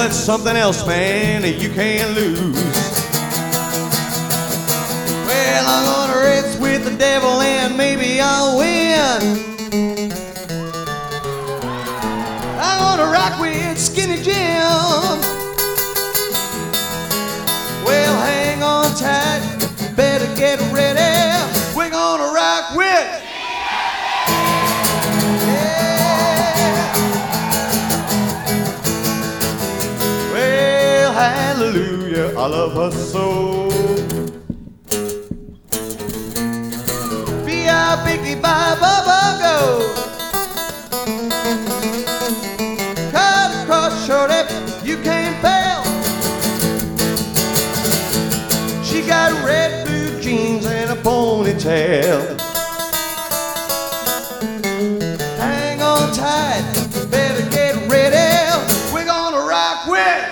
that's something else, man, that you can't lose. Well, I'm gonna race with the devil and maybe I'll win. I'm gonna rock with Skinny Jim. Well, hang on tight, better get ready. We're gonna rock with. Yeah. Well, hallelujah, I love her so. Biggie bye bubba go. Cut across shorty, you can't fail. She got red blue jeans and a ponytail. Hang on tight, better get ready. We're gonna rock with.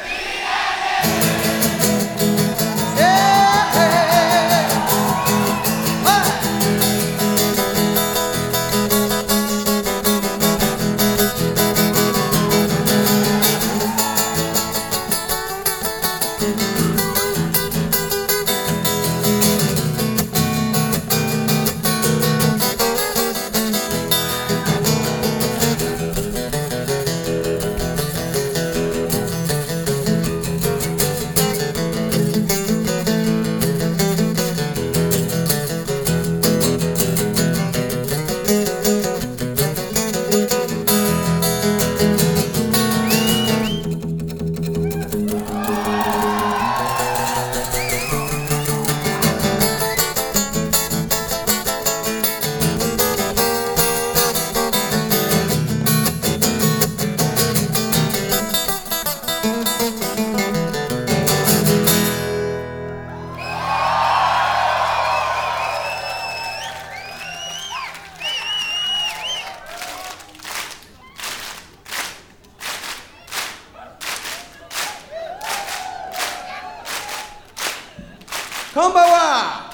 Kumbawa!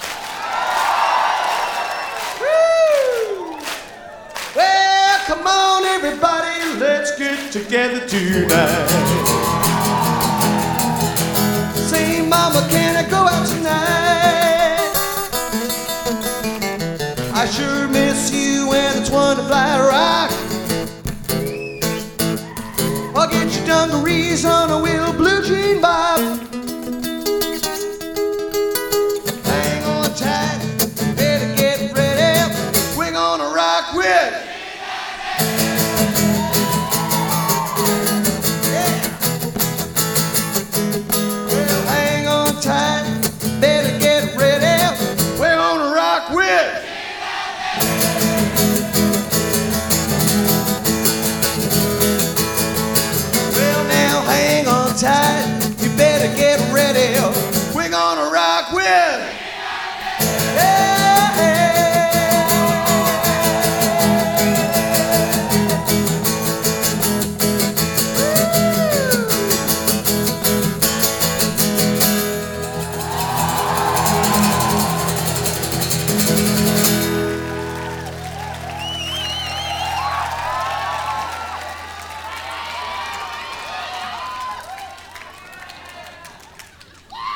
Woo! Well, come on everybody, let's get together tonight. Say, mama, can I go out tonight? I sure miss you and it's one to fly rock. I'll get your dungarees on a wheel blue jean bob. Better get ready, we're gonna rock with. Yeah. Well, hang on tight, better get ready, we're gonna rock with. Well, now hang on tight.